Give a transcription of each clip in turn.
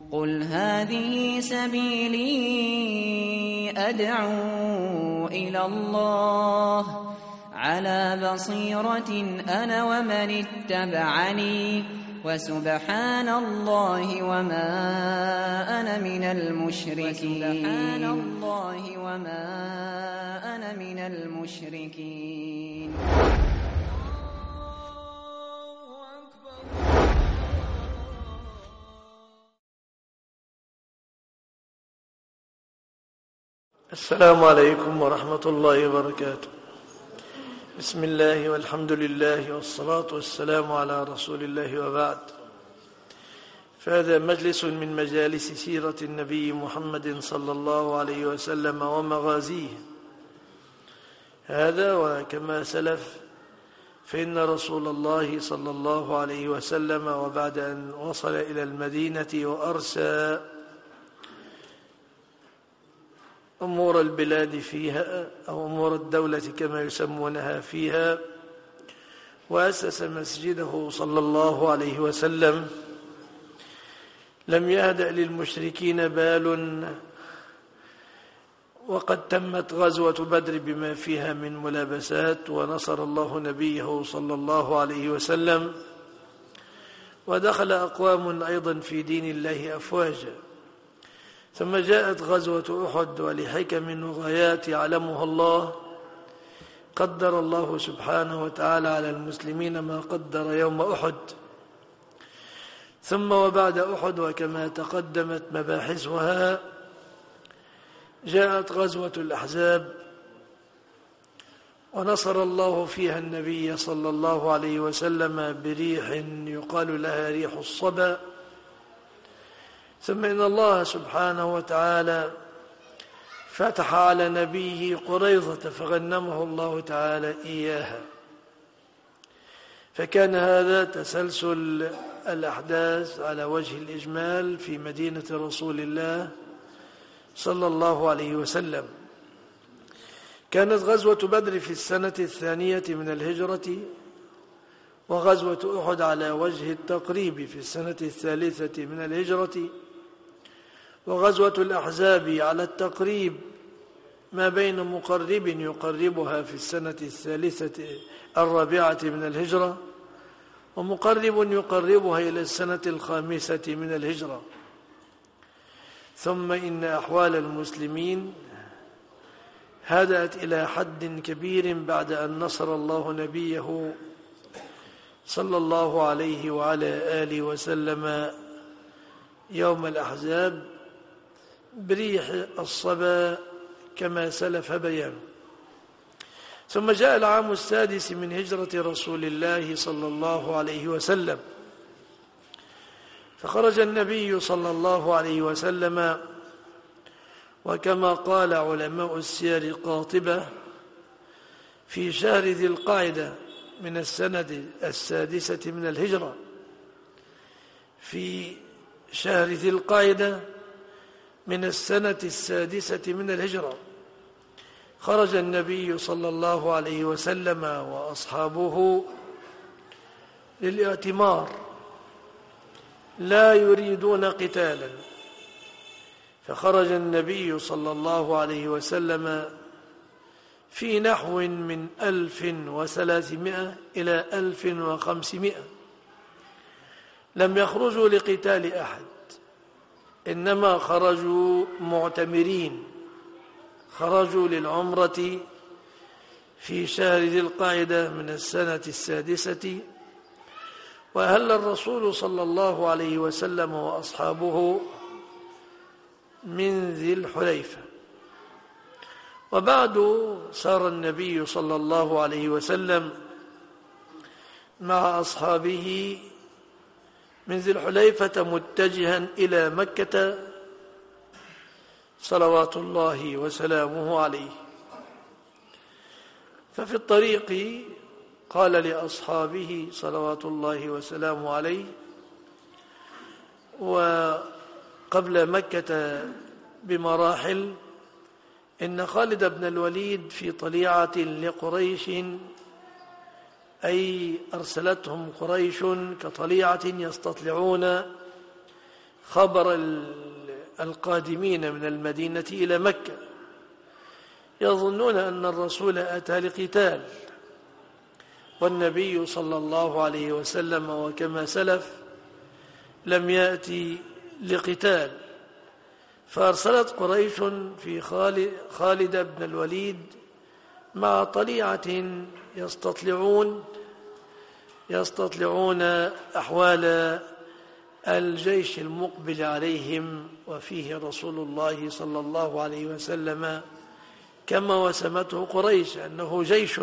قل هذه سبيلي أدعو إلى الله على بصيرة أنا ومن اتبعني وسبحان الله وما أنا من المشركين. السلام عليكم ورحمة الله وبركاته. بسم الله والحمد لله والصلاة والسلام على رسول الله وبعد. فهذا مجلس من مجالس سيرة النبي محمد صلى الله عليه وسلم ومغازيه. هذا وكما سلف فإن رسول الله صلى الله عليه وسلم وبعد أن وصل إلى المدينة وأرسى أمور البلاد فيها أو أمور الدولة كما يسمونها فيها، وأسس مسجده صلى الله عليه وسلم، لم يهدأ للمشركين بال، وقد تمت غزوة بدر بما فيها من ملابسات، ونصر الله نبيه صلى الله عليه وسلم، ودخل أقوام أيضا في دين الله أفواجا. ثم جاءت غزوة أحد، ولحكم وغايات يعلمها الله قدر الله سبحانه وتعالى على المسلمين ما قدر يوم أحد. ثم وبعد أحد وكما تقدمت مباحثها جاءت غزوة الأحزاب، ونصر الله فيها النبي صلى الله عليه وسلم بريح يقال لها ريح الصبا. ثم إن الله سبحانه وتعالى فتح على نبيه قريظة فغنمه الله تعالى إياها. فكان هذا تسلسل الأحداث على وجه الإجمال في مدينة رسول الله صلى الله عليه وسلم. كانت غزوة بدر في السنة 2 من الهجرة، وغزوة أحد على وجه التقريب في السنة 3 من الهجرة، وغزوة الأحزاب على التقريب ما بين مقرب يقربها في السنة 4 من الهجرة، ومقرب يقربها إلى السنة 5 من الهجرة. ثم إن أحوال المسلمين هدأت إلى حد كبير بعد أن نصر الله نبيه صلى الله عليه وعلى آله وسلم يوم الأحزاب بريح الصبا كما سلف بيانه. ثم جاء العام 6 من هجرة رسول الله صلى الله عليه وسلم، فخرج النبي صلى الله عليه وسلم، وكما قال علماء السير قاطبة، في شهر ذي القعدة من السنة 6 من الهجرة. في شهر ذي القعدة من السنة 6 من الهجرة خرج النبي صلى الله عليه وسلم وأصحابه للائتمار، لا يريدون قتالا. فخرج النبي صلى الله عليه وسلم في نحو من 1300 إلى 1500. لم يخرجوا لقتال أحد، إنما خرجوا معتمرين، خرجوا للعمرة في شهر ذي القعدة من السنة 6. وأهل الرسول صلى الله عليه وسلم وأصحابه من ذي الحليفة. وبعد سار النبي صلى الله عليه وسلم مع أصحابه من ذي الحليفة متجها إلى مكة صلوات الله وسلامه عليه. ففي الطريق قال لأصحابه صلوات الله وسلامه عليه، وقبل مكة بمراحل، إن خالد بن الوليد في طليعة لقريش، أي أرسلتهم قريش كطليعة يستطلعون خبر القادمين من المدينة إلى مكة، يظنون أن الرسول أتى لقتال، والنبي صلى الله عليه وسلم وكما سلف لم يأتي لقتال. فأرسلت قريش في خالد بن الوليد مع طليعة يستطلعون أحوال الجيش المقبل عليهم، وفيه رسول الله صلى الله عليه وسلم كما وسمته قريش أنه جيش.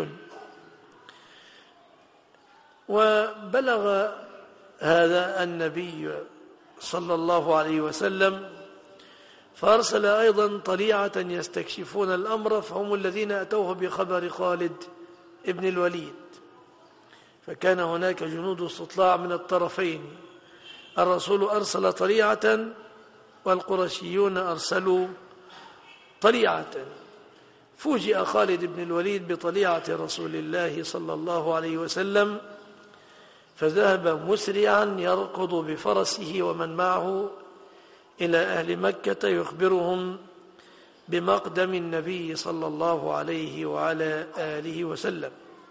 وبلغ هذا النبي صلى الله عليه وسلم، فأرسل أيضا طليعة يستكشفون الأمر، فهم الذين أتوه بخبر خالد ابن الوليد. فكان هناك جنود استطلاع من الطرفين، الرسول أرسل طليعة والقرشيون أرسلوا طليعة. فوجئ خالد بن الوليد بطليعة رسول الله صلى الله عليه وسلم، فذهب مسرعا يركض بفرسه ومن معه إلى أهل مكة يخبرهم بمقدم النبي صلى الله عليه وعلى آله وسلم.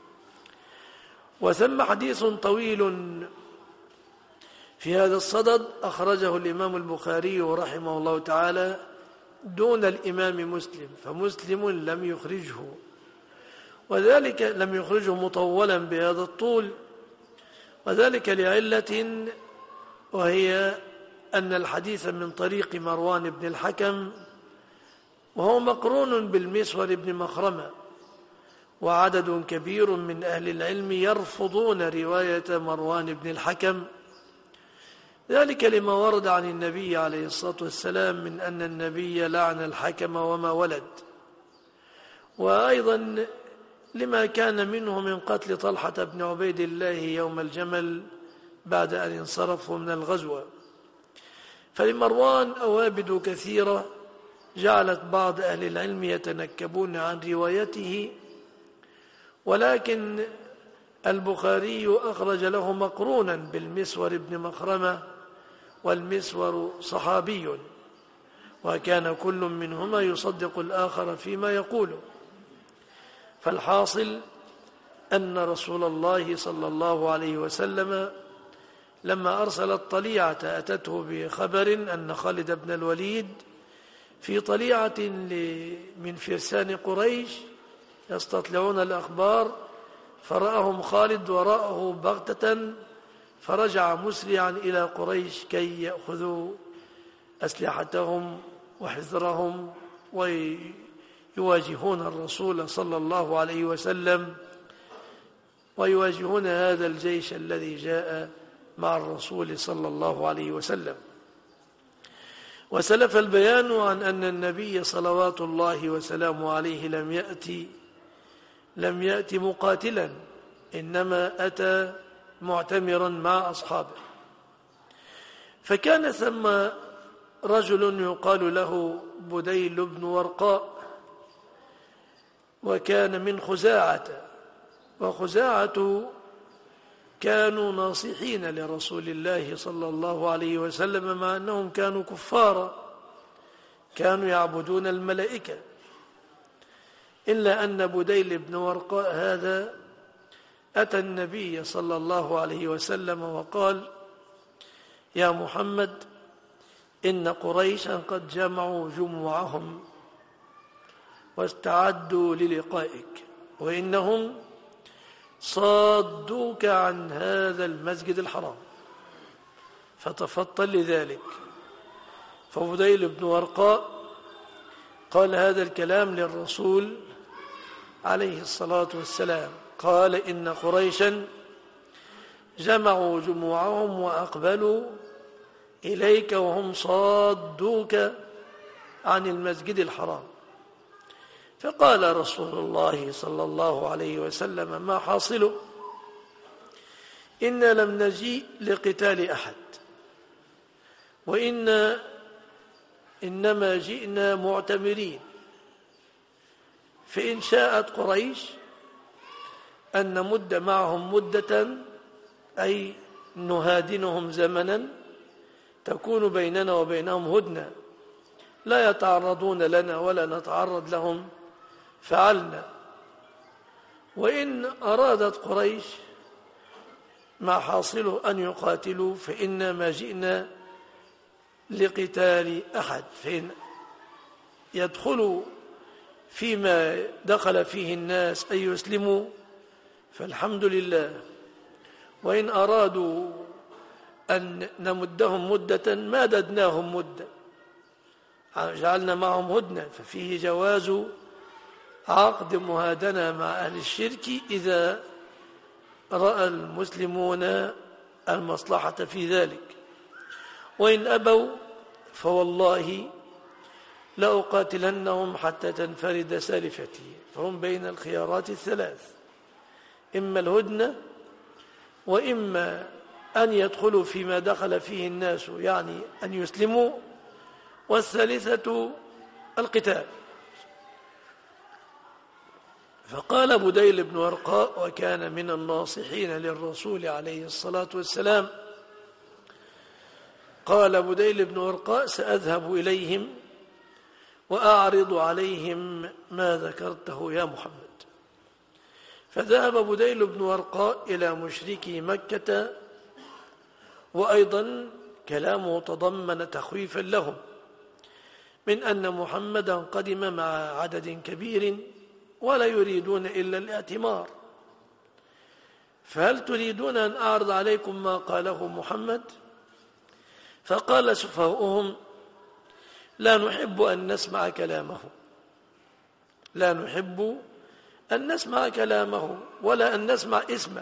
وثم حديث طويل في هذا الصدد أخرجه الإمام البخاري رحمه الله تعالى دون الإمام مسلم، فمسلم لم يخرجه، وذلك لم يخرجه مطولا بهذا الطول، وذلك لعلة، وهي أن الحديث من طريق مروان بن الحكم، وهو مقرون بالمسور بن مخرمة، وعدد كبير من أهل العلم يرفضون رواية مروان بن الحكم، ذلك لما ورد عن النبي عليه الصلاة والسلام من أن النبي لعن الحكم وما ولد، وأيضا لما كان منه من قتل طلحة بن عبيد الله يوم الجمل بعد أن انصرفوا من الغزوة. فلمروان أوابد كثيرة جعلت بعض أهل العلم يتنكبون عن روايته، ولكن البخاري أخرج له مقرونا بالمسور بن مخرمة، والمسور صحابي، وكان كل منهما يصدق الآخر فيما يقوله. فالحاصل أن رسول الله صلى الله عليه وسلم لما أرسل الطليعة أتته بخبر أن خالد بن الوليد في طليعة من فرسان قريش يستطلعون الأخبار، فرآهم خالد وراءه بغتة، فرجع مسرعا إلى قريش كي يأخذوا أسلحتهم وحذرهم ويواجهون الرسول صلى الله عليه وسلم، ويواجهون هذا الجيش الذي جاء مع الرسول صلى الله عليه وسلم. وسلف البيان عن أن النبي صلوات الله وسلامه عليه لم يأتي مقاتلا، إنما أتى معتمرا مع أصحابه. فكان ثم رجل يقال له بديل بن ورقاء، وكان من خزاعة، وخزاعة كانوا ناصحين لرسول الله صلى الله عليه وسلم، مع أنهم كانوا كفارا، كانوا يعبدون الملائكة، إلا أن بديل بن ورقاء هذا أتى النبي صلى الله عليه وسلم وقال: يا محمد، إن قريشا قد جمعوا جموعهم واستعدوا للقائك، وإنهم صادوك عن هذا المسجد الحرام، فتفطن لذلك. فبديل بن ورقاء قال هذا الكلام للرسول عليه الصلاة والسلام، قال: إن قريشا جمعوا جموعهم وأقبلوا إليك وهم صادوك عن المسجد الحرام. فقال رسول الله صلى الله عليه وسلم: ما حاصله؟ إنا لم نجيء لقتال أحد، إنما جئنا معتمرين، فإن شاءت قريش أن نمد معهم مدة، أي نهادنهم زمنا تكون بيننا وبينهم هدنة، لا يتعرضون لنا ولا نتعرض لهم، فعلنا. وإن أرادت قريش ما حاصله أن يقاتلوا فإنا ما جئنا لقتال أحد، فإن يدخلوا فيما دخل فيه الناس أن يسلموا فالحمد لله، وإن أرادوا أن نمدهم مدة ماددناهم مدة، جعلنا معهم هدنة، ففيه جواز عقد مهادنة مع أهل الشرك إذا رأى المسلمون المصلحة في ذلك. وإن أبوا فوالله لأقاتلنهم حتى تنفرد سالفتي، فهم بين الخيارات الثلاث، إما الهدنة وإما أن يدخلوا فيما دخل فيه الناس، يعني أن يسلموا، والثالثة القتال. فقال بديل بن ورقاء، وكان من الناصحين للرسول عليه الصلاة والسلام، قال بديل بن ورقاء: سأذهب إليهم وأعرض عليهم ما ذكرته يا محمد. فذهب بديل بن ورقاء إلى مشركي مكة، وأيضا كلامه تضمن تخويفا لهم من أن محمدا قدم مع عدد كبير ولا يريدون إلا الاعتمار، فهل تريدون أن أعرض عليكم ما قاله محمد؟ فقال سفهاؤهم: لا نحب أن نسمع كلامه، لا نحب أن نسمع كلامه ولا أن نسمع اسمه.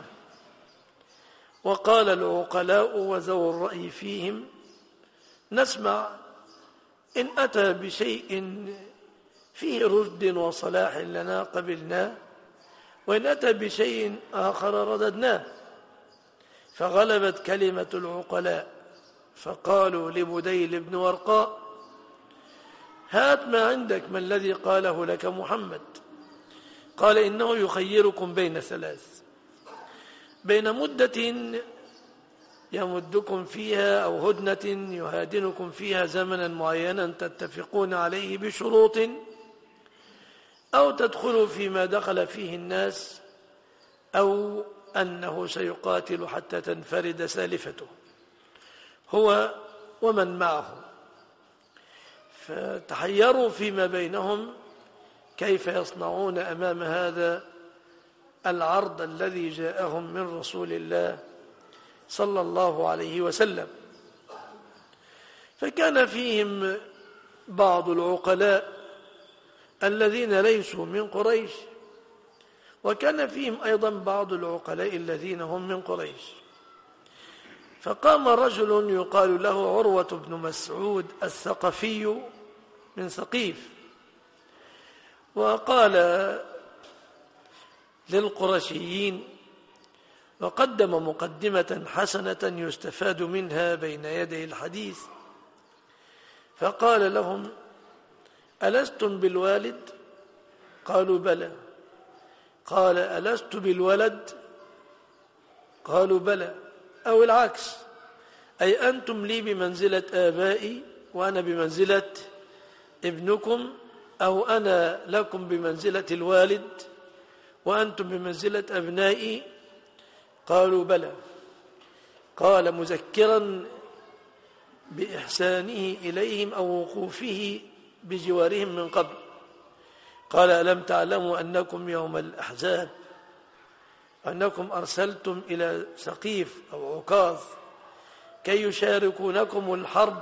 وقال العقلاء وذو الرأي فيهم: نسمع إن أتى بشيء فيه رشد وصلاح لنا قبلناه، وإن أتى بشيء آخر رددناه. فغلبت كلمة العقلاء، فقالوا لبديل بن ورقاء: هات ما عندك، ما الذي قاله لك محمد؟ قال: إنه يخيركم بين ثلاث، بين مدة يمدكم فيها أو هدنة يهادنكم فيها زمنا معينا تتفقون عليه بشروط، أو تدخلوا فيما دخل فيه الناس، أو أنه سيقاتل حتى تنفرد سالفته هو ومن معه. فتحيروا فيما بينهم كيف يصنعون أمام هذا العرض الذي جاءهم من رسول الله صلى الله عليه وسلم. فكان فيهم بعض العقلاء الذين ليسوا من قريش، وكان فيهم أيضا بعض العقلاء الذين هم من قريش. فقام رجل يقال له عروة بن مسعود الثقفي من ثقيف، وقال للقرشيين، وقدم مقدمة حسنة يستفاد منها بين يدي الحديث، فقال لهم: ألستم بالوالد؟ قالوا: بلى. قال: ألست بالولد؟ قالوا: بلى. أو العكس، أي أنتم لي بمنزلة آبائي وأنا بمنزلة ابنكم، أو أنا لكم بمنزلة الوالد وأنتم بمنزلة أبنائي؟ قالوا: بلى. قال مذكرا بإحسانه إليهم أو وقوفه بجوارهم من قبل، قال: ألم تعلموا أنكم يوم الأحزاب أنكم أرسلتم إلى سقيف أو عكاظ كي يشاركونكم الحرب،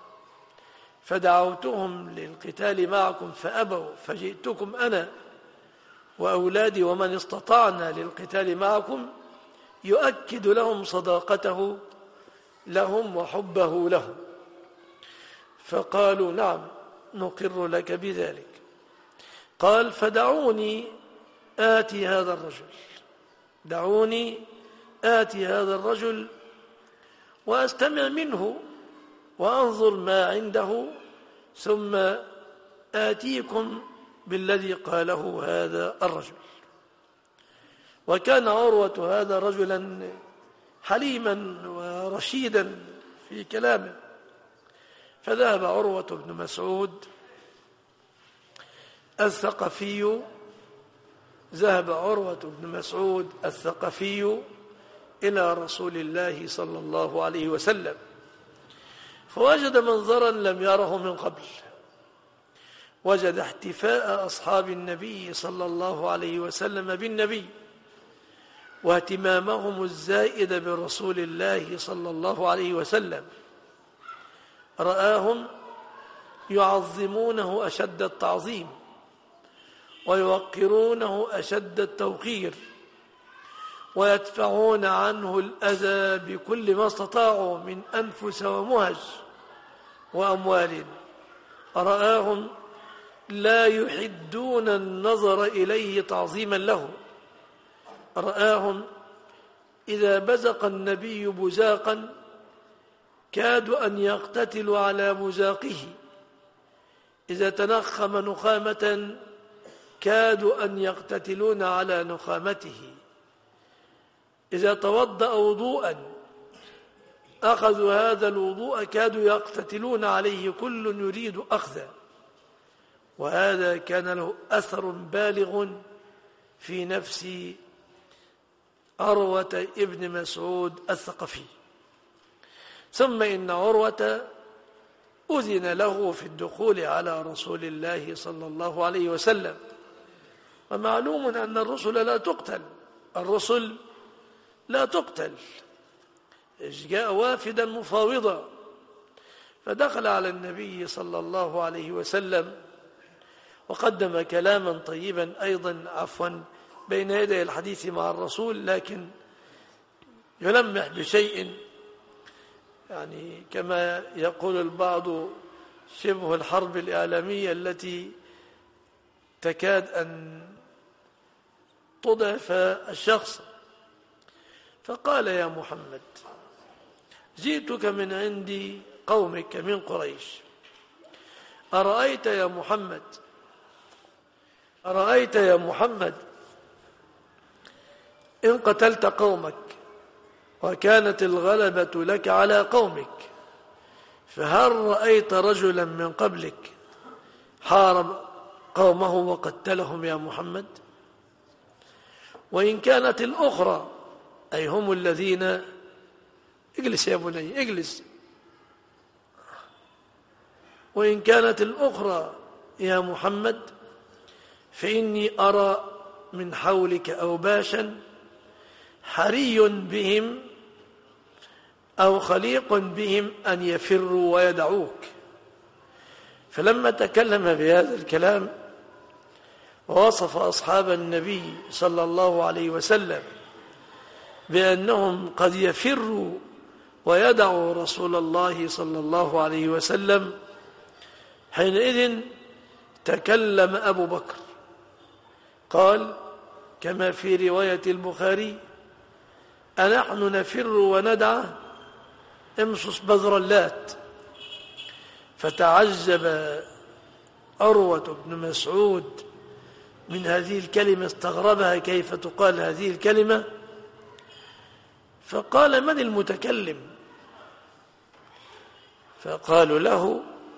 فدعوتهم للقتال معكم فأبوا، فجئتكم أنا وأولادي ومن استطعنا للقتال معكم يؤكد لهم صداقته لهم وحبه لهم. فقالوا: نعم نقر لك بذلك. قال: فدعوني آتي هذا الرجل، دعوني آتي هذا الرجل وأستمع منه وأنظر ما عنده، ثم آتيكم بالذي قاله هذا الرجل. وكان عروة هذا رجلا حليما ورشيدا في كلامه، فذهب عروة بن مسعود الثقفي إلى رسول الله صلى الله عليه وسلم، فوجد منظرا لم يره من قبل. وجد احتفاء أصحاب النبي صلى الله عليه وسلم بالنبي، واهتمامهم الزائد برسول الله صلى الله عليه وسلم. رآهم يعظمونه أشد التعظيم ويوقرونه أشد التوقير، ويدفعون عنه الأذى بكل ما استطاعوا من أنفس ومهج وأموال. رآهم لا يحدون النظر إليه تعظيما له. رآهم إذا بزق النبي بزاقا كادوا أن يقتتلوا على بزاقه، إذا تنخم نخامة كادوا أن يقتتلون على نخامته، إذا توضأ وضوءا أخذوا هذا الوضوء كادوا يقتتلون عليه، كل يريد أخذه. وهذا كان له أثر بالغ في نفس عروة ابن مسعود الثقفي. ثم إن عروة أذن له في الدخول على رسول الله صلى الله عليه وسلم، ومعلوم أن الرسل لا تقتل. جاء وافدا مفاوضا، فدخل على النبي صلى الله عليه وسلم وقدم كلاما طيبا أيضا بين يدي الحديث مع الرسول، لكن يلمح بشيء يعني كما يقول البعض شبه الحرب الإعلامية التي تكاد أن تضعف الشخص. فقال: يا محمد، جئتك من عند قومك من قريش، أرأيت يا محمد إن قتلت قومك وكانت الغلبة لك على قومك، فهل رأيت رجلا من قبلك حارب قومه وقتلهم يا محمد؟ وإن كانت الأخرى، أي هم الذين، اجلس يا بني اجلس، وإن كانت الأخرى يا محمد فإني أرى من حولك أوباشا حري بهم أو خليق بهم أن يفروا ويدعوك. فلما تكلم بهذا الكلام ووصف أصحاب النبي صلى الله عليه وسلم بأنهم قد يفروا ويدعوا رسول الله صلى الله عليه وسلم، حينئذ تكلم أبو بكر قال كما في رواية البخاري: أنحن نفر وندعى؟ امصص بذر اللات. فتعجب عروة بن مسعود من هذه الكلمة، استغربها كيف تقال هذه الكلمة، فقال: من المتكلم؟ فقالوا له: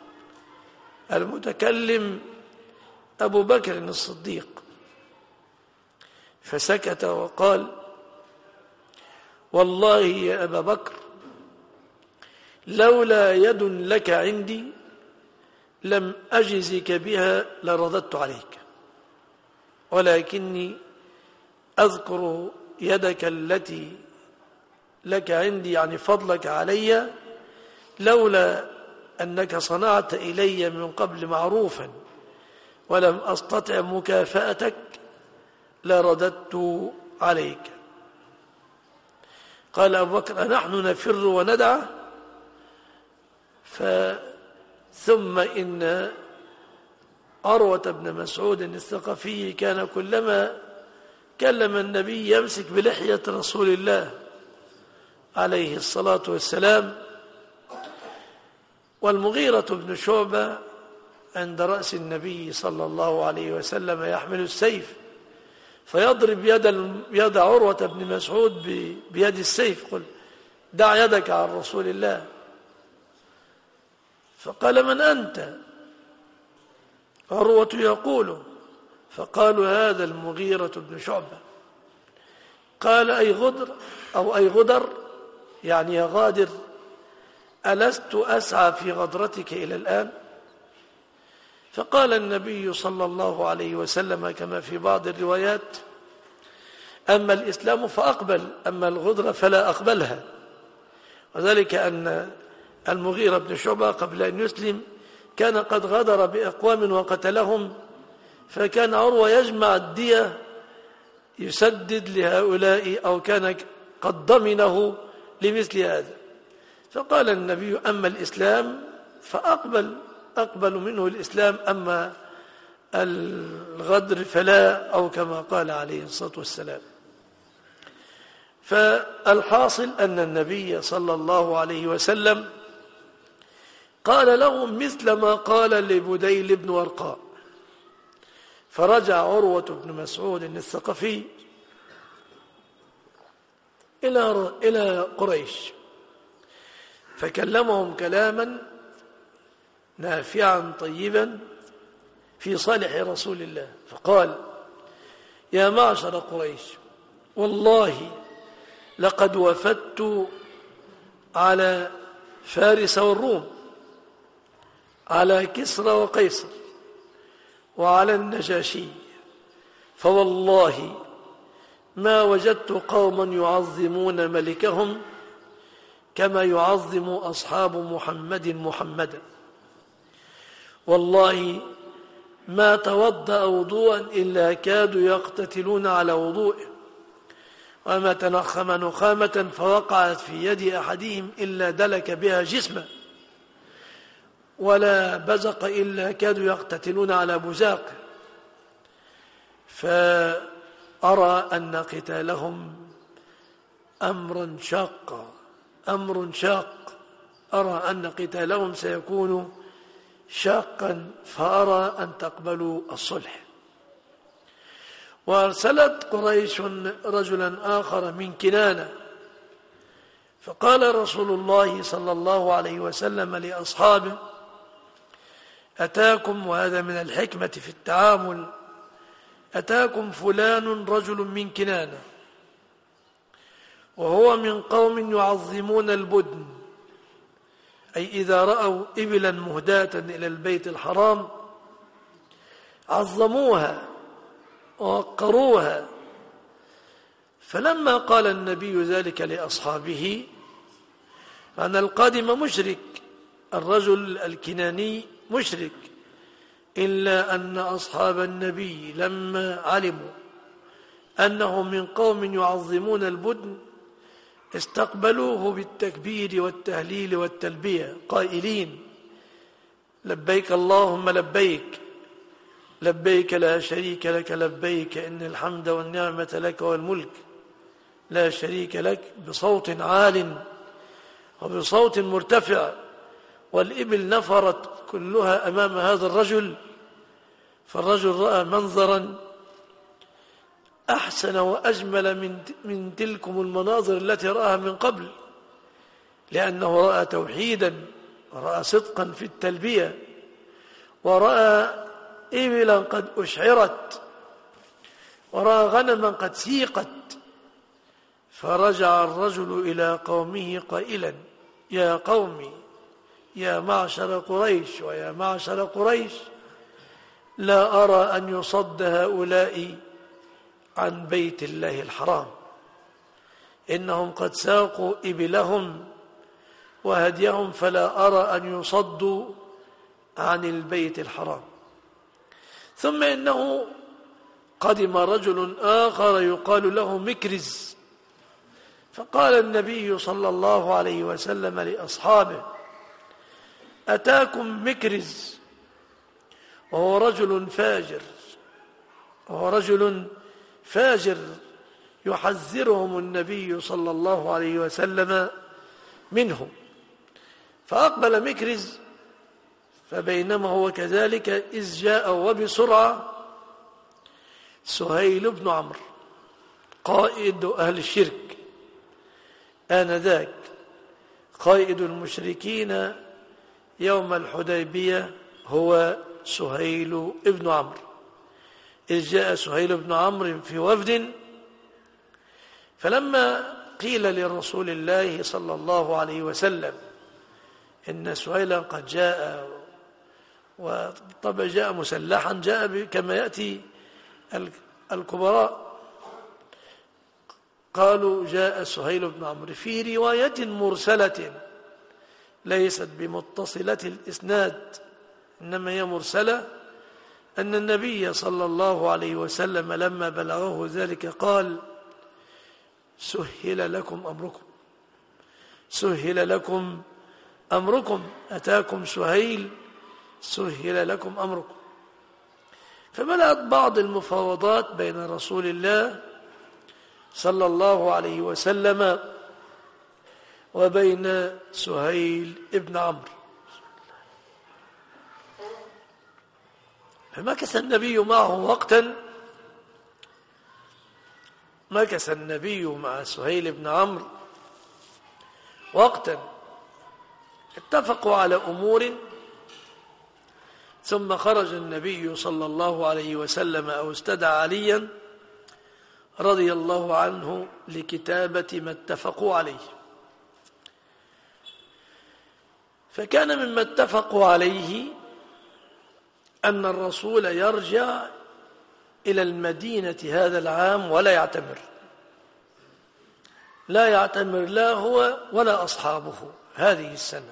المتكلم أبو بكر الصديق. فسكت وقال: والله يا أبا بكر لولا يد لك عندي لم أجزك بها لرددت عليك، ولكني أذكر يدك التي لك عندي، يعني فضلك علي، لولا أنك صنعت إلي من قبل معروفا ولم أستطع مكافأتك لرددت عليك. قال أبو بكر: أنحن نفر وندعى؟ ثم إن عروة بن مسعود الثقفي كان كلما كلم النبي يمسك بلحية رسول الله عليه الصلاة والسلام. والمغيرة بن شعبة عند رأس النبي صلى الله عليه وسلم يحمل السيف، فيضرب يد عروة بن مسعود بيد السيف، قل دع يدك عن رسول الله. فقال: من أنت؟ عروة يقول، فقالوا: هذا المغيرة بن شعبة. قال: أي غدر أو أي غدر، يعني يا غادر، ألست أسعى في غدرتك إلى الآن؟ فقال النبي صلى الله عليه وسلم كما في بعض الروايات: أما الإسلام فأقبل، أما الغدر فلا أقبلها. وذلك أن المغيرة بن شعبة قبل أن يسلم كان قد غدر بأقوام وقتلهم، فكان عروة يجمع الدية يسدد لهؤلاء، أو كان قد ضمنه لمثل هذا. فقال النبي: أما الإسلام أقبل منه الإسلام، أما الغدر فلا، أو كما قال عليه الصلاة والسلام. فالحاصل أن النبي صلى الله عليه وسلم قال لهم مثل ما قال لبديل بن ورقاء. فرجع عروة بن مسعود الثقفي إلى قريش، فكلمهم كلاما نافعا طيبا في صالح رسول الله، فقال: يا معشر قريش، والله لقد وفدت على فارس والروم، على كسرى وقيصر، وعلى النجاشي، فوالله ما وجدت قوما يعظمون ملكهم كما يعظم أصحاب محمد محمدا. والله ما توضأ وضوءا إلا كادوا يقتتلون على وضوئه، وما تنخم نخامة فوقعت في يد أحدهم إلا دلك بها جسمه، ولا بزق إلا كادوا يقتتلون على بزاقه. فأرى أن قتالهم أمر شاق، أرى أن قتالهم سيكون شاقا، فأرى أن تقبلوا الصلح. وأرسلت قريش رجلا آخر من كنانة، فقال رسول الله صلى الله عليه وسلم لأصحابه: أتاكم، وهذا من الحكمة في التعامل، أتاكم فلان رجل من كنانة، وهو من قوم يعظمون البدن، أي إذا رأوا إبلا مهداة إلى البيت الحرام عظموها ووقروها. فلما قال النبي ذلك لأصحابه، أن القادم مشرك، الرجل الكناني مشرك، إلا أن أصحاب النبي لما علموا أنهم من قوم يعظمون البدن استقبلوه بالتكبير والتهليل والتلبية قائلين: لبيك اللهم لبيك، لبيك لا شريك لك لبيك، إن الحمد والنعمة لك والملك لا شريك لك، بصوت عال وبصوت مرتفع. والإبل نفرت كلها أمام هذا الرجل، فالرجل رأى منظرا أحسن وأجمل من تلكم المناظر التي رأها من قبل، لأنه رأى توحيدا، ورأى صدقا في التلبية، ورأى إبلا قد أشعرت، ورأى غنما قد سيقت. فرجع الرجل إلى قومه قائلا: يا قومي، يا معشر قريش، ويا معشر قريش، لا أرى أن يصد هؤلاء عن بيت الله الحرام، إنهم قد ساقوا إبلهم وهديهم، فلا أرى أن يصدوا عن البيت الحرام. ثم إنه قدم رجل آخر يقال له مكرز، فقال النبي صلى الله عليه وسلم لأصحابه: أتاكم مكرز، وهو رجل فاجر يحذرهم النبي صلى الله عليه وسلم منه. فأقبل مكرز، فبينما هو كذلك إذ جاء وبسرعة سهيل بن عمرو قائد أهل، آنذاك قائد المشركين يوم الحديبية هو سهيل بن عمرو، إذ جاء سهيل بن عمرو في وفد، فلما قيل لرسول الله صلى الله عليه وسلم إن سهيلا قد جاء، وطبعا جاء مسلحا، جاء كما يأتي الكبراء، قالوا جاء سهيل بن عمرو في رواية مرسلة ليست بمتصلة الإسناد، إنما هي مرسلة، أن النبي صلى الله عليه وسلم لما بلغه ذلك قال: سهل لكم أمركم، سهل لكم أمركم، أتاكم سهيل سهل لكم أمركم. فبدأت بعض المفاوضات بين رسول الله صلى الله عليه وسلم وبين سهيل بن عمرو، فمكث النبي معه وقتا، مكث النبي مع سهيل بن عمرو وقتا، اتفقوا على أمور، ثم خرج النبي صلى الله عليه وسلم أو استدعى عليا رضي الله عنه لكتابة ما اتفقوا عليه. فكان مما اتفقوا عليه أن الرسول يرجع إلى المدينة هذا العام ولا يعتمر، لا يعتمر لا هو ولا أصحابه هذه السنة،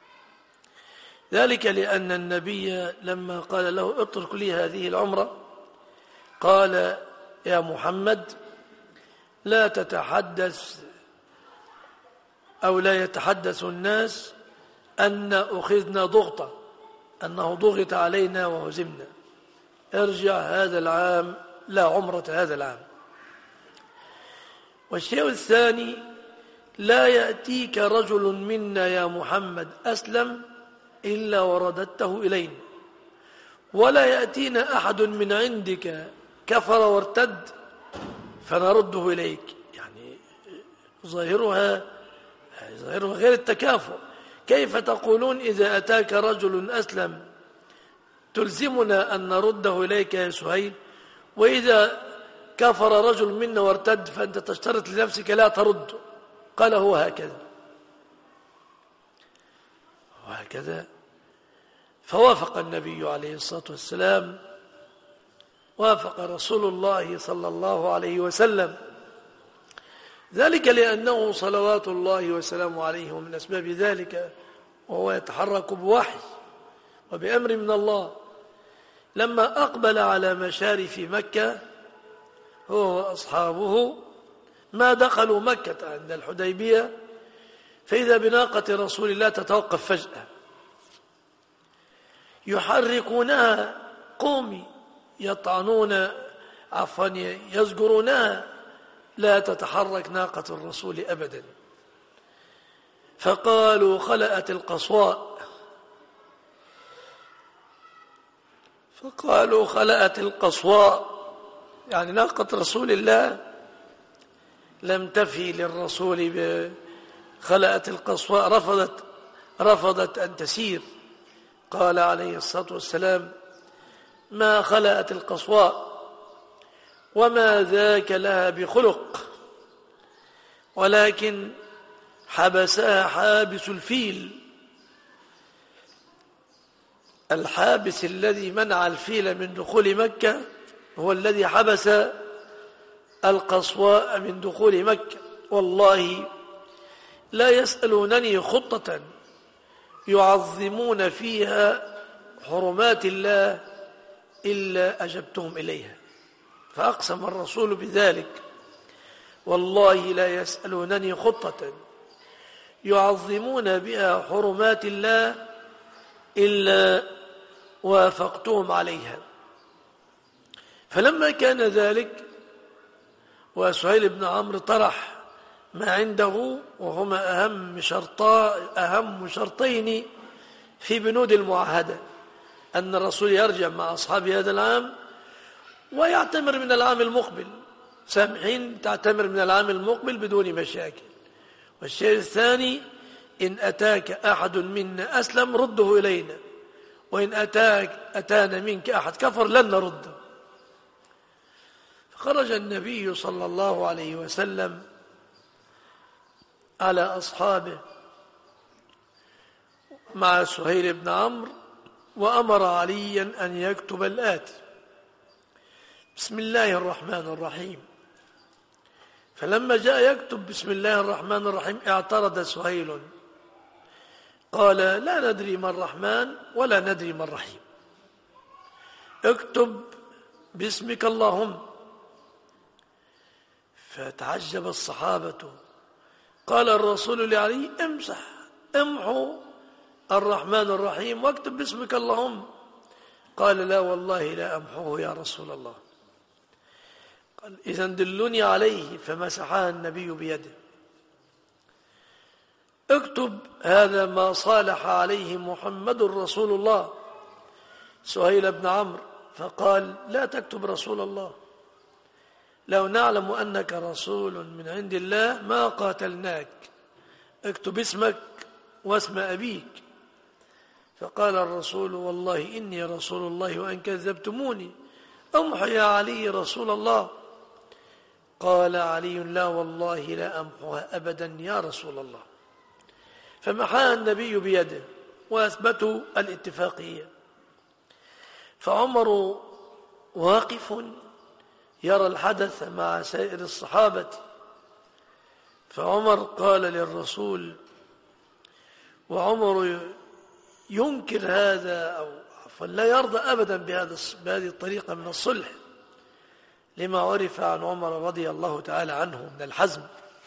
ذلك لأن النبي لما قال له اترك لي هذه العمرة قال: يا محمد لا تتحدث أو لا يتحدث الناس أن أخذنا ضغطة، أنه ضغط علينا وهزمنا، ارجع هذا العام لا عمرة هذا العام. والشيء الثاني: لا يأتيك رجل منا يا محمد أسلم إلا ورددته إلينا، ولا يأتينا أحد من عندك كفر وارتد فنرده إليك. يعني ظاهرها غير التكافؤ. كيف تقولون إذا أتاك رجل أسلم تلزمنا أن نرده إليك يا سهيل، وإذا كفر رجل منا وارتد فأنت تشترط لنفسك لا ترد؟ قال: هو هكذا وهكذا. فوافق النبي عليه الصلاة والسلام، وافق رسول الله صلى الله عليه وسلم، ذلك لأنه صلوات الله وسلامه عليه ومن أسباب ذلك وهو يتحرك بوحي وبأمر من الله. لما أقبل على مشارف مكة هو وأصحابه، ما دخلوا مكة عند الحديبية فإذا بناقة رسول الله تتوقف فجأة، يحركونها قومي، يطعنون يزجرونها، لا تتحرك ناقة الرسول أبدا. فقالوا: خلأت القصواء، فقالوا: خلأت القصواء، يعني ناقة رسول الله لم تفي للرسول بخلأت القصواء، رفضت أن تسير. قال عليه الصلاة والسلام: ما خلأت القصواء وما ذاك لها بخلق، ولكن حبسها حابس الفيل. الحابس الذي منع الفيل من دخول مكة هو الذي حبس القصواء من دخول مكة. والله لا يسألونني خطة يعظمون فيها حرمات الله إلا أجبتهم إليها. فأقسم الرسول بذلك: والله لا يسألونني خطة يعظمون بها حرمات الله إلا وافقتهم عليها. فلما كان ذلك وسهيل بن عمرو طرح ما عنده، وهما أهم شرطين في بنود المعاهدة: أن الرسول يرجع مع أصحاب هذا العام ويعتمر من العام المقبل، سامحين تعتمر من العام المقبل بدون مشاكل. والشيء الثاني: إن أتاك أحد منا أسلم رده إلينا، وإن أتانا منك أحد كفر لن نرده. فخرج النبي صلى الله عليه وسلم على أصحابه مع سهيل بن عمرو، وأمر عليا أن يكتب الآتي: بسم الله الرحمن الرحيم. فلما جاء يكتب بسم الله الرحمن الرحيم اعترض سهيل، قال: لا ندري ما الرحمن ولا ندري ما الرحيم، اكتب باسمك اللهم. فتعجب الصحابة. قال الرسول لعلي: امحو الرحمن الرحيم واكتب باسمك اللهم. قال: لا والله لا أمحوه يا رسول الله. قال: إذن دلوني عليه. فمسحها النبي بيده. اكتب: هذا ما صالح عليه محمد رسول الله. سهيل بن عمرو فقال: لا تكتب رسول الله، لو نعلم أنك رسول من عند الله ما قاتلناك، اكتب اسمك واسم أبيك. فقال الرسول: والله إني رسول الله وإن كذبتموني، أمحو يا علي رسول الله. قال علي: لا والله لا أمحوها أبدا يا رسول الله. فمحاها النبي بيده وأثبتوا الاتفاقية. فعمر واقف يرى الحدث مع سائر الصحابة. فعمر قال للرسول، وعمر ينكر هذا أو لا يرضى أبدا بهذه الطريقة من الصلح، لما عرف عن عمر رضي الله تعالى عنه من الحزم.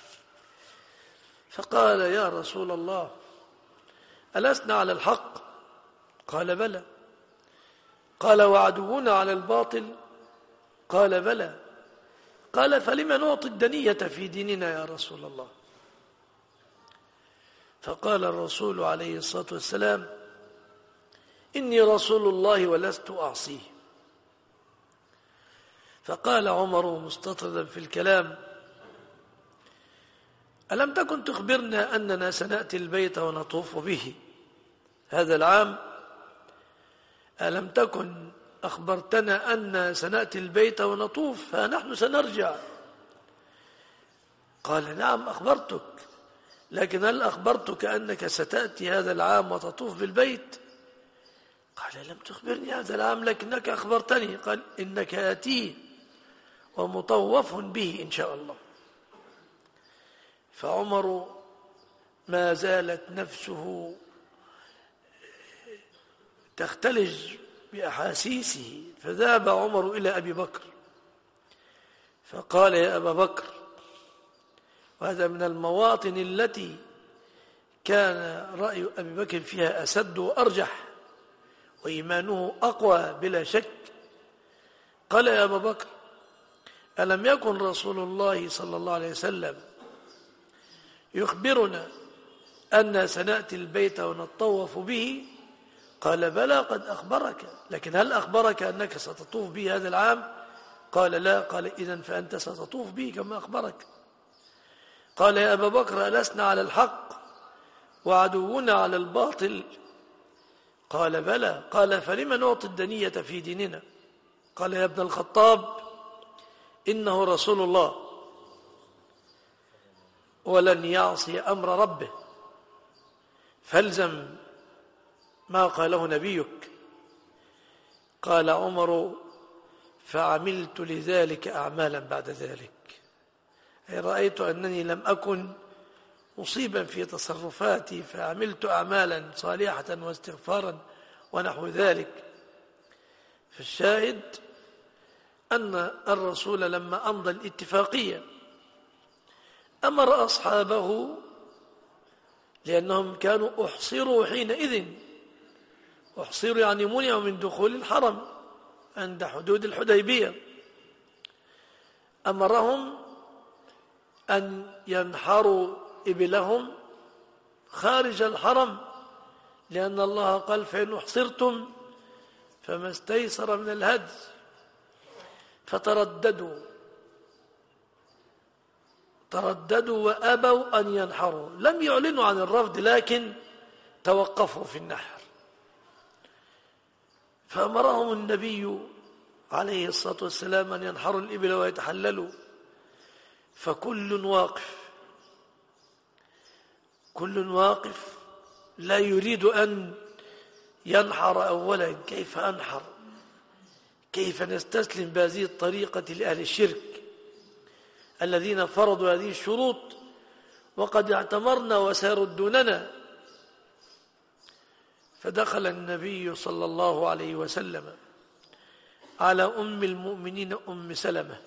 فقال: يا رسول الله، ألسنا على الحق؟ قال: بلى. قال: وعدونا على الباطل؟ قال: بلى. قال: فلم نعطي الدنية في ديننا يا رسول الله؟ فقال الرسول عليه الصلاة والسلام: إني رسول الله ولست أعصيه. فقال عمر مستطردا في الكلام: ألم تكن تخبرنا أننا سنأتي البيت ونطوف به هذا العام؟ ألم تكن أخبرتنا أن سنأتي البيت ونطوف فنحن سنرجع؟ قال: نعم أخبرتك، لكن هل أخبرتك أنك ستأتي هذا العام وتطوف بالبيت؟ قال: لم تخبرني هذا العام لكنك أخبرتني. قال: إنك آتيه ومطوف به إن شاء الله. فعمر ما زالت نفسه تختلج بأحاسيسه، فذهب عمر إلى أبي بكر فقال: يا أبا بكر، وهذا من المواطن التي كان رأي أبي بكر فيها أسد وأرجح وإيمانه أقوى بلا شك. قال: يا أبا بكر، ألم يكن رسول الله صلى الله عليه وسلم يخبرنا أن سنأتي البيت ونطوف به؟ قال: بلى قد أخبرك، لكن هل أخبرك أنك ستطوف به هذا العام؟ قال: لا. قال: إذن فأنت ستطوف به كما أخبرك. قال: يا أبا بكر، ألسنا على الحق وعدونا على الباطل؟ قال: بلى. قال: فلم نعطي الدنية في ديننا؟ قال: يا ابن الخطاب، إنه رسول الله ولن يعصي أمر ربه، فالزم ما قاله نبيك. قال عمر: فعملت لذلك أعمالا بعد ذلك، أي رأيت أنني لم أكن مصيبا في تصرفاتي فعملت أعمالا صالحة واستغفارا ونحو ذلك. فالشاهد أن الرسول لما أمضى الاتفاقية أمر أصحابه، لأنهم كانوا أحصروا حينئذ، أحصروا يعني منعوا من دخول الحرم عند حدود الحديبية، أمرهم أن ينحروا إبلهم خارج الحرم، لأن الله قال: فإن أحصرتم فما استيسر من الهدي. فترددوا ترددوا وأبوا أن ينحروا، لم يعلنوا عن الرفض لكن توقفوا في النحر. فأمرهم النبي عليه الصلاة والسلام أن ينحروا الإبل ويتحللوا، فكل واقف، كل واقف لا يريد أن ينحر أولا. كيف أنحر؟ كيف نستسلم بهذه الطريقة لأهل الشرك الذين فرضوا هذه الشروط وقد اعتمرنا وساروا دوننا؟ فدخل النبي صلى الله عليه وسلم على أم المؤمنين أم سلمة،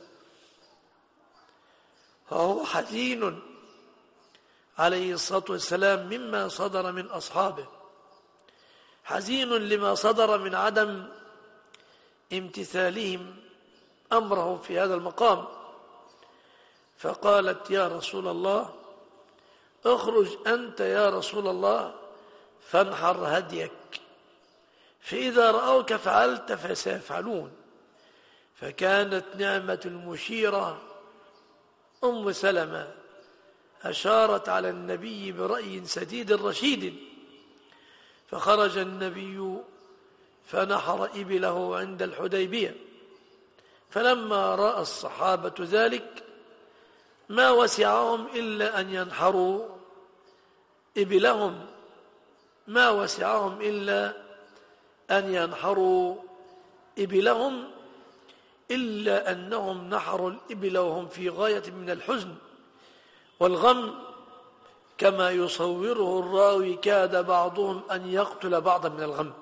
وهو حزين عليه الصلاة والسلام مما صدر من أصحابه، حزين لما صدر من عدم امتثالهم أمره في هذا المقام. فقالت: يا رسول الله، اخرج أنت يا رسول الله فانحر هديك، فإذا رأوك فعلت فسيفعلون. فكانت نعمة المشيرة أم سلمة أشارت على النبي برأي سديد رشيد، فخرج النبي فنحر إبله عند الحديبية. فلما رأى الصحابة ذلك ما وسعهم إلا أن ينحروا إبلهم، ما وسعهم إلا أن ينحروا إبلهم، إلا أنهم نحروا الإبل وهم في غاية من الحزن والغم، كما يصوره الراوي كاد بعضهم أن يقتل بعضا من الغم.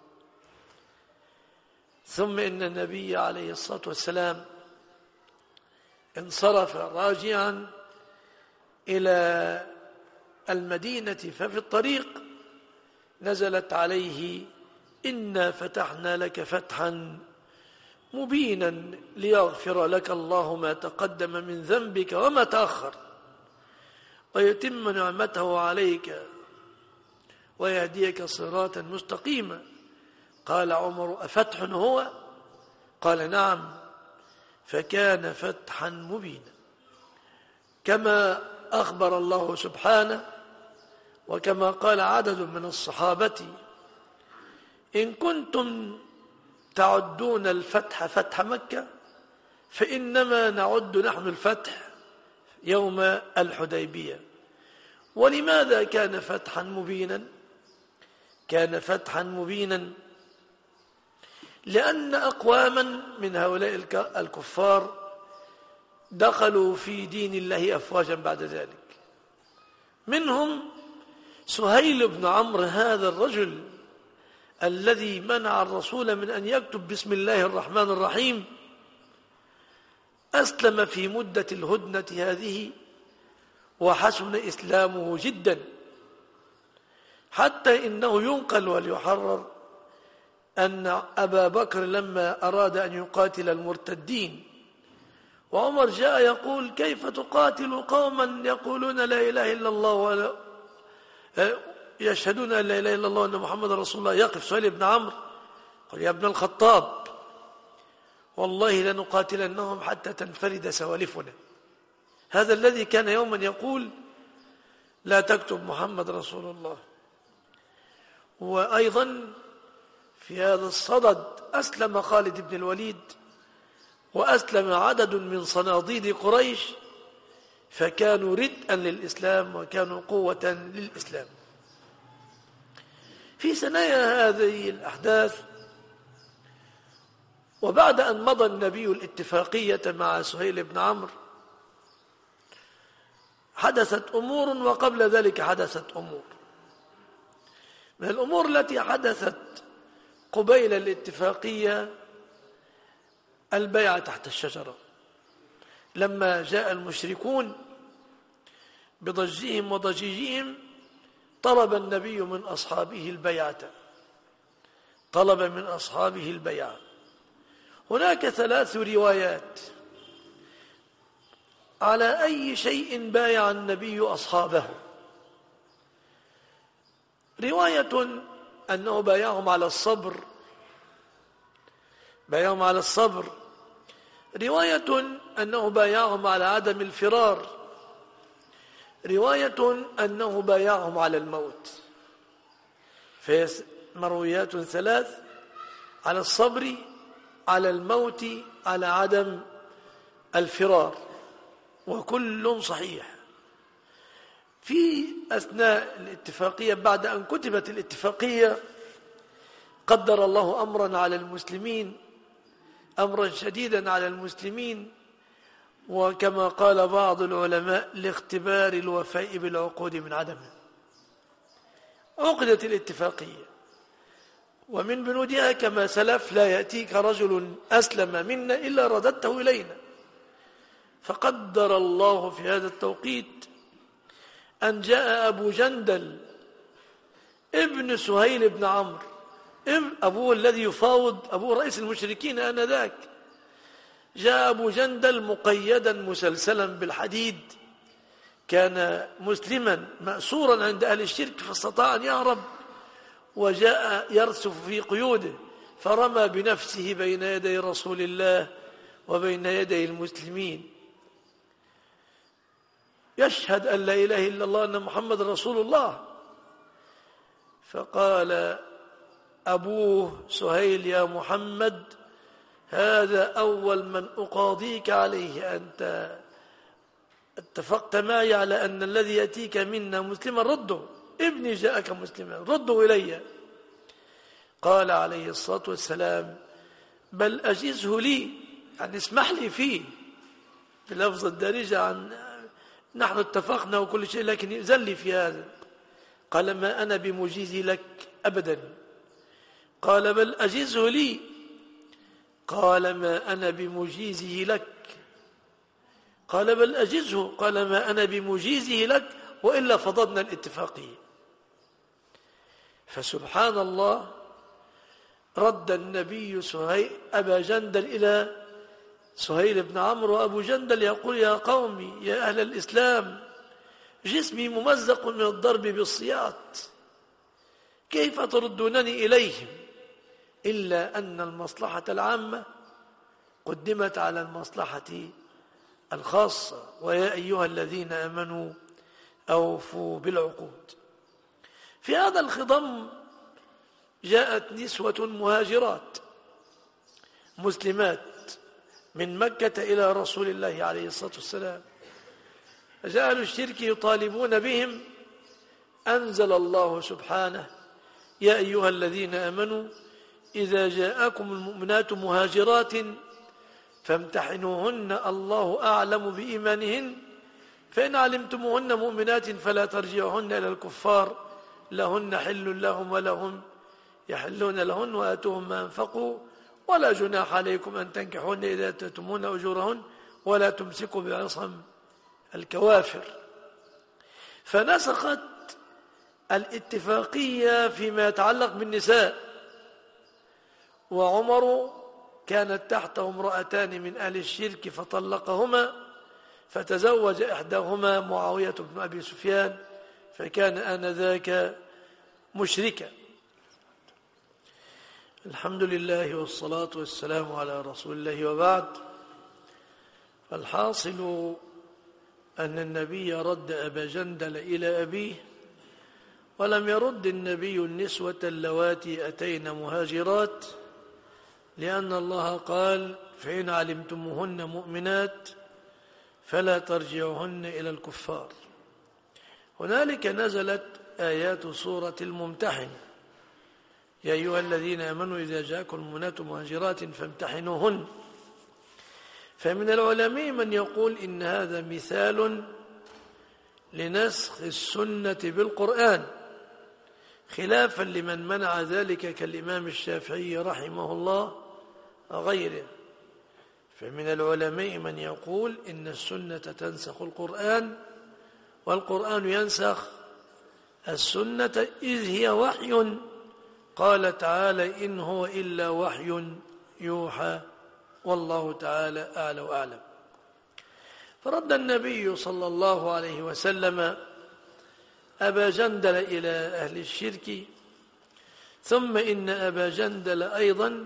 ثم إن النبي عليه الصلاة والسلام انصرف راجعا إلى المدينة، ففي الطريق نزلت عليه: إنا فتحنا لك فتحا مبينا ليغفر لك الله ما تقدم من ذنبك وما تأخر ويتم نعمته عليك ويهديك صراطا مستقيما. قال عمر: أفتح هو؟ قال: نعم. فكان فتحا مبينا، كما أخبر الله سبحانه وكما قال عدد من الصحابة: إن كنتم تعدون الفتح فتح مكة فإنما نعد نحن الفتح يوم الحديبية. ولماذا كان فتحا مبينا؟ كان فتحا مبينا لأن أقواما من هؤلاء الكفار دخلوا في دين الله أفواجا بعد ذلك، منهم سهيل بن عمرو، هذا الرجل الذي منع الرسول من أن يكتب بسم الله الرحمن الرحيم، أسلم في مدة الهدنة هذه وحسن إسلامه جدا، حتى إنه ينقل وليحرر أن أبا بكر لما أراد أن يقاتل المرتدين وعمر جاء يقول: كيف تقاتل قوما يقولون لا إله إلا الله ولا يشهدون أن لا إله إلا الله وأن محمد رسول الله؟ يقف سهيل بن عمرو قال: يا ابن الخطاب، والله لنقاتلنهم حتى تنفرد سوالفنا. هذا الذي كان يوما يقول: لا تكتب محمد رسول الله. وأيضا في هذا الصدد أسلم خالد بن الوليد وأسلم عدد من صناديد قريش، فكانوا ردءا للإسلام وكانوا قوة للإسلام. في ثنايا هذه الأحداث وبعد أن مضى النبي الاتفاقية مع سهيل بن عمرو حدثت أمور، وقبل ذلك حدثت أمور. من الأمور التي حدثت قبيل الاتفاقية البيعة تحت الشجرة، لما جاء المشركون بضجهم وضجيجهم طلب النبي من أصحابه البيعة، طلب من أصحابه البيعة. هناك 3 روايات على أي شيء بايع النبي أصحابه. رواية أنه بايعهم على الصبر، بايعهم على الصبر. رواية أنه بايعهم على عدم الفرار، رواية أنه بايعهم على الموت، فهي مرويات ثلاث: على الصبر، على الموت، على عدم الفرار، وكل صحيح. في أثناء الاتفاقية بعد أن كتبت الاتفاقية قدر الله أمرا على المسلمين، أمرا شديدا على المسلمين، وكما قال بعض العلماء لاختبار الوفاء بالعقود من عدمه. عقدت الاتفاقية، ومن بنودها كما سلف: لا يأتيك رجل أسلم منا إلا رددته إلينا. فقدر الله في هذا التوقيت أن جاء أبو جندل ابن سهيل بن عمرو، أبوه الذي يفاوض، أبوه رئيس المشركين آنذاك. جاء أبو جندل مقيدا مسلسلا بالحديد، كان مسلما مأسورا عند أهل الشرك فاستطاع أن يهرب، وجاء يرسف في قيوده، فرمى بنفسه بين يدي رسول الله وبين يدي المسلمين، يشهد أن لا إله إلا الله أن محمد رسول الله. فقال أبوه سهيل: يا محمد، هذا أول من أقاضيك عليه، أنت اتفقت معي على أن الذي يأتيك منا مسلما رده، ابني جاءك مسلما رده إلي. قال عليه الصلاة والسلام: بل أجزه لي، يعني اسمح لي فيه، بلفظ الدارجة عن نحن اتفقنا وكل شيء، لكن إذن لي في هذا. قال: ما أنا بمجيز لك أبدا. قال: بل أجزه لي. قال: ما أنا بمجيزه لك. قال: بل أجزه. قال: ما أنا بمجيزه لك، وإلا فضضنا الاتفاقية. فسبحان الله، رد النبي أبا جندل إلى سهيل بن عمرو، وأبو جندل يقول: يا قومي، يا أهل الإسلام، جسمي ممزق من الضرب بالسياط، كيف تردونني إليهم؟ إلا أن المصلحة العامة قدمت على المصلحة الخاصة، ويا أيها الذين آمنوا أوفوا بالعقود. في هذا الخضم جاءت نسوة مهاجرات مسلمات من مكة إلى رسول الله عليه الصلاة والسلام، جاء أهل الشرك يطالبون بهم. أنزل الله سبحانه: يا أيها الذين آمنوا إذا جاءكم المؤمنات مهاجرات فامتحنوهن الله أعلم بإيمانهن، فإن علمتموهن مؤمنات فلا ترجعوهن إلى الكفار، لهن حل لهم ولهم يحلون لهن، وآتوهم ما أنفقوا، ولا جناح عليكم أن تنكحوهن إذا آتيتموهن أجورهن، ولا تمسكوا بعصم الكوافر. فنسخت الاتفاقية فيما يتعلق بالنساء، وعمر كانت تحته امرأتان من أهل الشرك فطلقهما، فتزوج إحداهما معاوية بن أبي سفيان، فكان آنذاك مشركا. الحمد لله والصلاة والسلام على رسول الله، وبعد. الحاصل أن النبي رد أبا جندل إلى أبيه، ولم يرد النبي النسوة اللواتي أتين مهاجرات، لأن الله قال: فإن علمتموهن مؤمنات فلا ترجعوهن إلى الكفار. هنالك نزلت آيات سورة الممتحن: يا أيها الذين آمنوا إذا جاءكم المؤمنات مهاجرات فامتحنوهن. فمن العلماء من يقول إن هذا مثال لنسخ السنة بالقرآن، خلافا لمن منع ذلك كالإمام الشافعي رحمه الله وغيره. فمن العلماء من يقول إن السنة تنسخ القرآن، والقرآن ينسخ السنة، إذ هي وحي. قال تعالى: إن هو إلا وحي يوحى، والله تعالى أعلى وأعلم. فرد النبي صلى الله عليه وسلم أبا جندل إلى أهل الشرك، ثم إن أبا جندل أيضا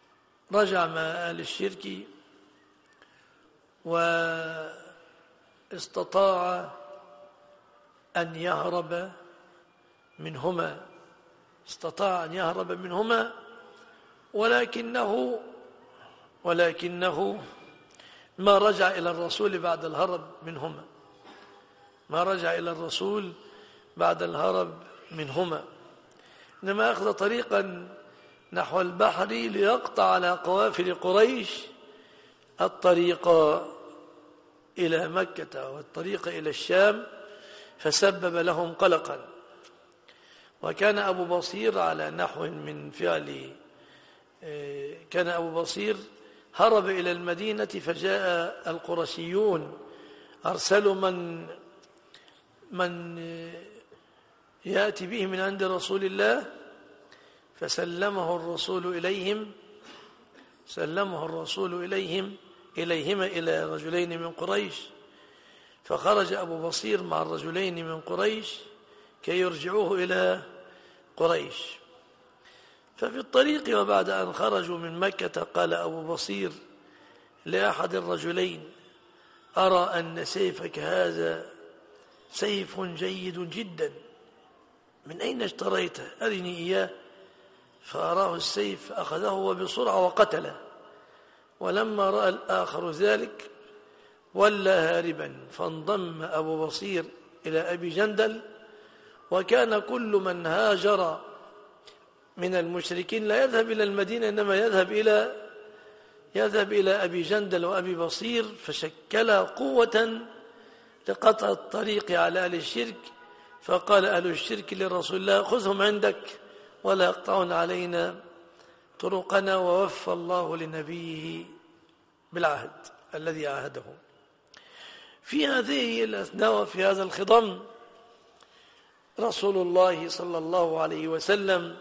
رجع مع أهل الشرك، استطاع أن يهرب منهما، ولكنه ما رجع إلى الرسول بعد الهرب منهما، إنما أخذ طريقا نحو البحر ليقطع على قوافل قريش الطريق إلى مكة والطريق إلى الشام، فسبب لهم قلقا. وكان أبو بصير على نحو من فعل كان أبو بصير هرب إلى المدينة، فجاء القرشيون أرسلوا من يأتي به من عند رسول الله، فسلمه الرسول إليهما إلى رجلين من قريش، فخرج أبو بصير مع الرجلين من قريش كي يرجعوه إلى قريش. ففي الطريق وبعد أن خرجوا من مكة قال أبو بصير لأحد الرجلين: أرى أن سيفك هذا سيف جيد جدا، من أين اشتريته؟ أرني إياه. فأراه السيف، أخذه وبسرعة وقتله. ولما رأى الآخر ذلك ولى هاربا، فانضم أبو بصير إلى أبي جندل. وكان كل من هاجر من المشركين لا يذهب إلى المدينة، إنما يذهب إلى أبي جندل وأبي بصير، فشكل قوة لقطع الطريق على أهل الشرك. فقال أهل الشرك لرسول الله: خذهم عندك ولا يقطعون علينا طرقنا. ووفى الله لنبيه بالعهد الذي عاهده. في هذه الأثناء وفي هذا الخضم رسول الله صلى الله عليه وسلم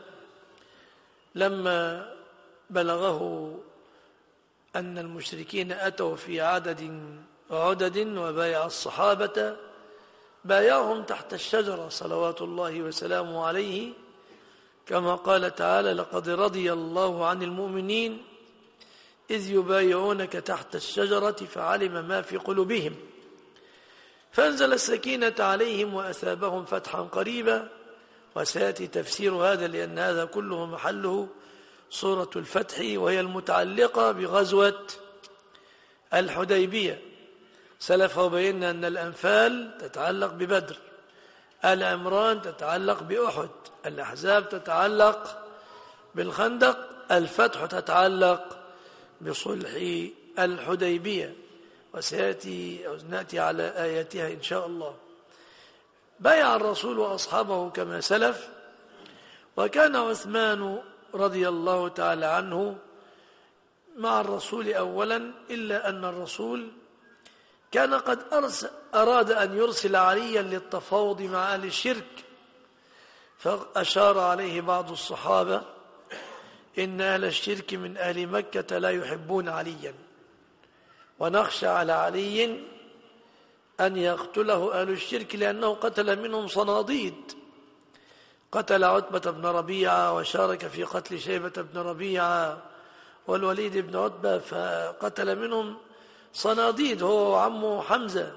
لما بلغه أن المشركين أتوا في عدد وبايع الصحابة، بايعهم تحت الشجرة صلوات الله وسلامه عليه، كما قال تعالى: لقد رضي الله عن المؤمنين إذ يبايعونك تحت الشجرة فعلم ما في قلوبهم فأنزل السكينة عليهم وأثابهم فتحا قريبا. وسيأتي تفسير هذا، لأن هذا كله محله سورة الفتح، وهي المتعلقة بغزوة الحديبية. سلف وبينا أن الأنفال تتعلق ببدر، آل عمران تتعلق بأحد، الأحزاب تتعلق بالخندق، الفتح تتعلق بصلح الحديبية، نأتي على آياتها إن شاء الله. بايع الرسول وأصحابه كما سلف. وكان عثمان رضي الله تعالى عنه مع الرسول أولا، إلا أن الرسول كان قد أراد أن يرسل عليا للتفاوض مع أهل الشرك، فأشار عليه بعض الصحابة: إن أهل الشرك من أهل مكة لا يحبون عليا، ونخشى على علي أن يقتله أهل الشرك، لأنه قتل منهم صناديد، قتل عتبة بن ربيعة وشارك في قتل شيبة بن ربيعة والوليد بن عتبة، فقتل منهم صناديد هو وعمه حمزة.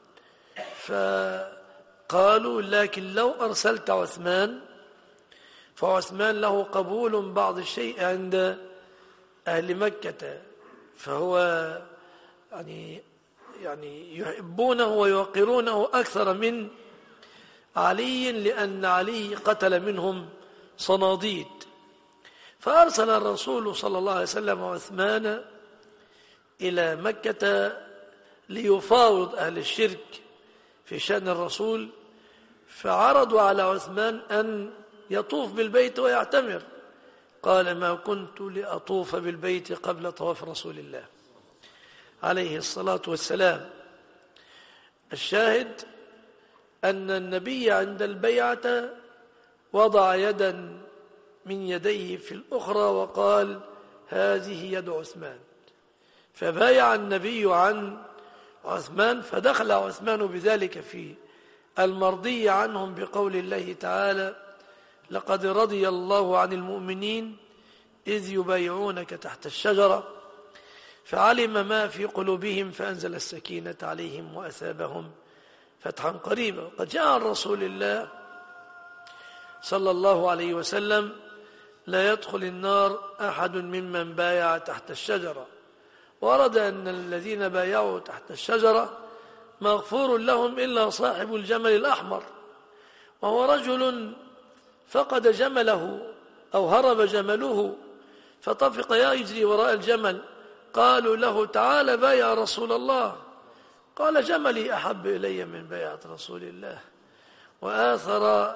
فقالوا: لكن لو أرسلت عثمان، فعثمان له قبول بعض الشيء عند أهل مكة، فهو يعني يحبونه ويوقرونه أكثر من علي، لأن علي قتل منهم صناديد. فأرسل الرسول صلى الله عليه وسلم عثمان إلى مكة ليفاوض أهل الشرك في شأن الرسول، فعرضوا على عثمان أن يطوف بالبيت ويعتمر. قال: ما كنت لأطوف بالبيت قبل طواف رسول الله عليه الصلاة والسلام. الشاهد أن النبي عند البيعة وضع يدا من يديه في الأخرى وقال: هذه يد عثمان. فبايع النبي عن عثمان، فدخل عثمان بذلك في المرضي عنهم بقول الله تعالى: لقد رضي الله عن المؤمنين إذ يبايعونك تحت الشجرة فعلم ما في قلوبهم فأنزل السكينة عليهم وأثابهم فتحا قريبا. قد جاء عن رسول الله صلى الله عليه وسلم: لا يدخل النار أحد ممن بايع تحت الشجرة. ورد أن الذين بايعوا تحت الشجرة مغفور لهم إلا صاحب الجمل الأحمر، وهو رجل فقد جمله أو هرب جمله فطفق يجري وراء الجمل. قالوا له: تعال بايع رسول الله. قال: جملي أحب إلي من بيعة رسول الله، وآثر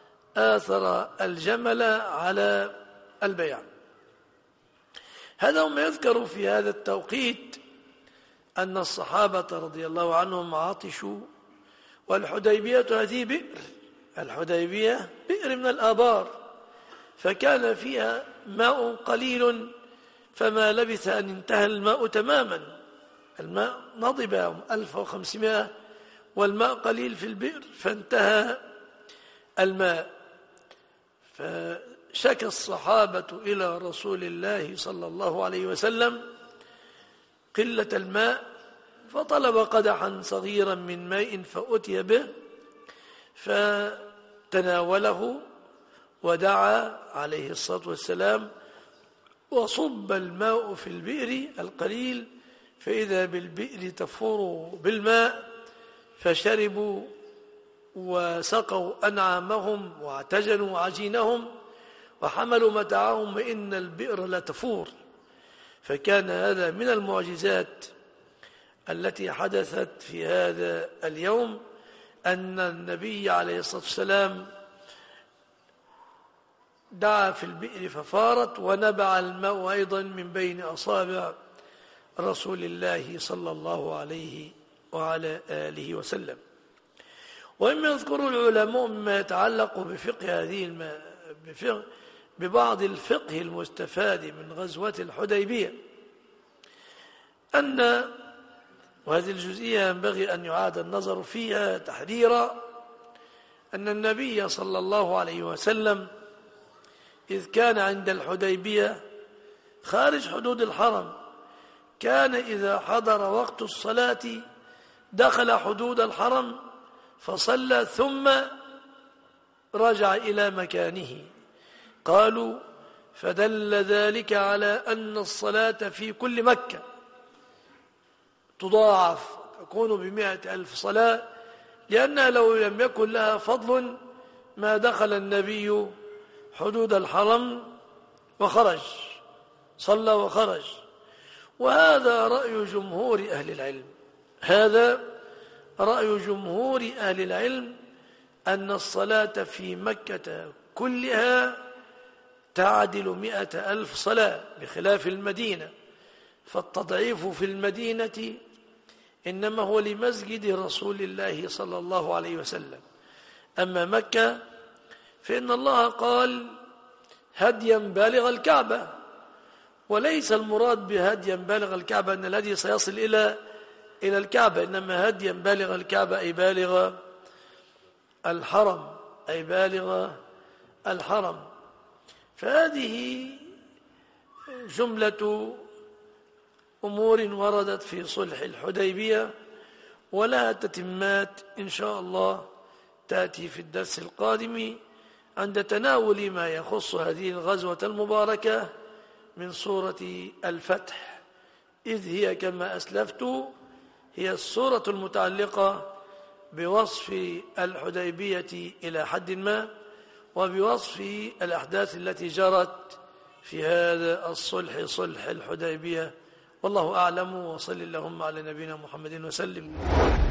الجمل على البيع. هذا ما يذكر في هذا التوقيت أن الصحابة رضي الله عنهم عطشوا، والحديبية هذه بئر، الحديبية بئر من الآبار، فكان فيها ماء قليل، فما لبث أن انتهى الماء تماما. الماء نضب 1500 والماء قليل في البئر، فانتهى الماء. فشكى الصحابة إلى رسول الله صلى الله عليه وسلم قلة الماء، فطلب قدحا صغيرا من ماء فأتي به، فتناوله ودعا عليه الصلاة والسلام، وصب الماء في البئر القليل، فإذا بالبئر تفور بالماء، فشربوا وسقوا أنعامهم واعتجنوا عجينهم وحملوا متاعهم، وإن البئر لتفور. فكان هذا من المعجزات التي حدثت في هذا اليوم، أن النبي عليه الصلاة والسلام دعا في البئر ففارت، ونبع الماء أيضا من بين أصابع رسول الله صلى الله عليه وعلى آله وسلم. وإما يذكر العلماء مما يتعلق بفقه ببعض الفقه المستفاد من غزوة الحديبية، وهذه الجزئية ينبغي أن يعاد النظر فيها تحريرا، أن النبي صلى الله عليه وسلم إذ كان عند الحديبية خارج حدود الحرم، كان إذا حضر وقت الصلاة دخل حدود الحرم فصلى ثم رجع إلى مكانه. قالوا: فدل ذلك على أن الصلاة في كل مكة تضاعف، تكون ب100,000 صلاة، لأنها لو لم يكن لها فضل ما دخل النبي حدود الحرم وخرج، صلى وخرج. وهذا رأي جمهور أهل العلم، هذا رأي جمهور أهل العلم، أن الصلاة في مكة كلها تعدل 100,000 صلاة، بخلاف المدينة، فالتضعيف في المدينة إنما هو لمسجد رسول الله صلى الله عليه وسلم. أما مكة فإن الله قال: هديا بالغ الكعبة، وليس المراد بهديا بالغ الكعبة أن الهدي سيصل إلى الكعبة، إنما هديا بالغ الكعبة أي بالغ الحرم، أي بالغ الحرم. فهذه جملة أمور وردت في صلح الحديبية، ولها تتمات إن شاء الله تأتي في الدرس القادم عند تناول ما يخص هذه الغزوة المباركة من سورة الفتح، إذ هي كما أسلفت هي السورة المتعلقة بوصف الحديبية إلى حد ما، وبوصف الأحداث التي جرت في هذا الصلح، صلح الحديبية. والله أعلم، وصل اللهم على نبينا محمد وسلم.